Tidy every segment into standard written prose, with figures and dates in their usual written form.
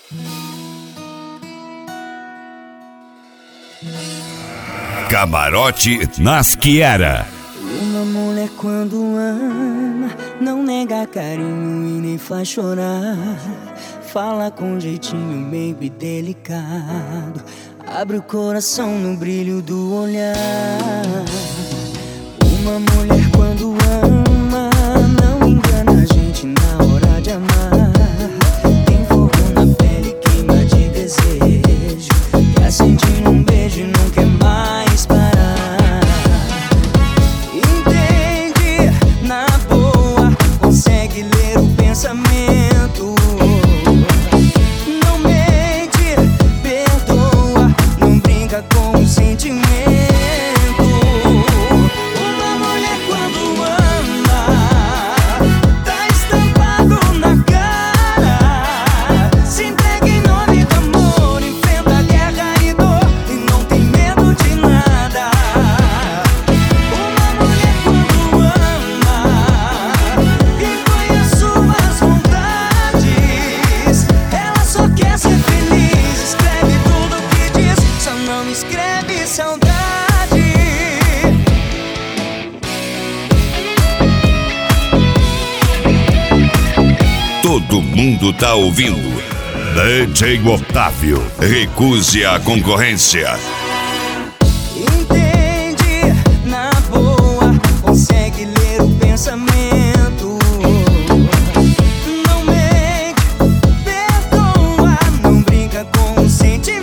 Camarote Nasciera. Uma mulher quando ama não nega carinho e nem faz chorar. Fala com jeitinho meio delicado, abre o coração no brilho do olhar. Uma mulher quando ama não engana a gente na hora de amar. Tem fogo na pele, queima de desejo, quer sentir um beijo e não quer mais parar. Entende, na boa, consegue ler o pensamento. Não mente, perdoa, não brinca com o sentimento. Uma mulher quando ama tá estampado na cara. Se entrega em nome do amor, enfrenta guerra e dor e não tem medo de nada. Uma mulher quando ama impõe as suas vontades. Ela só quer ser feliz, escreve tudo o que diz, só não escreve saudade. Todo mundo tá ouvindo. DJ Otávio, recuse a concorrência. Entende, na boa, consegue ler o pensamento. Não mente, perdoa, não brinca com o sentimento.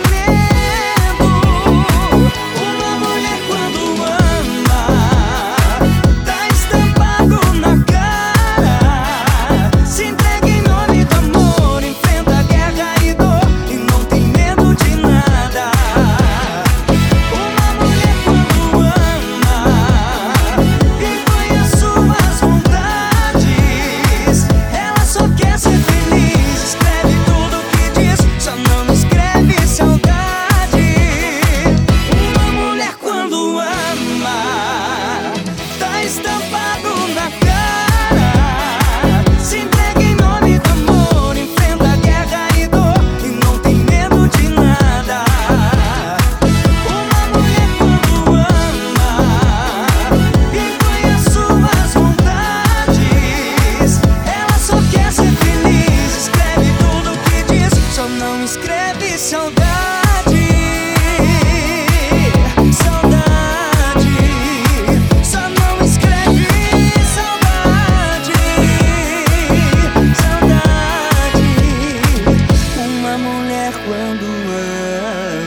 Uma mulher quando ama tá estampado na cara. Se entrega em nome do amor, enfrenta guerra e dor e não tem medo de nada. Uma mulher quando ama impõe as suas vontades. Ela só quer ser feliz, escreve tudo o que diz, só não escreve saudade. Uma mulher quando ama tá estampado na cara. Se entrega em nome do amor, enfrenta guerra e dor e não tem medo de nada. Uma mulher quando ama impõe as suas vontades. Ela só quer ser feliz, escreve tudo o que diz, só não escreve saudade. Saudade, só não escreve saudade. Saudade, uma mulher quando ama.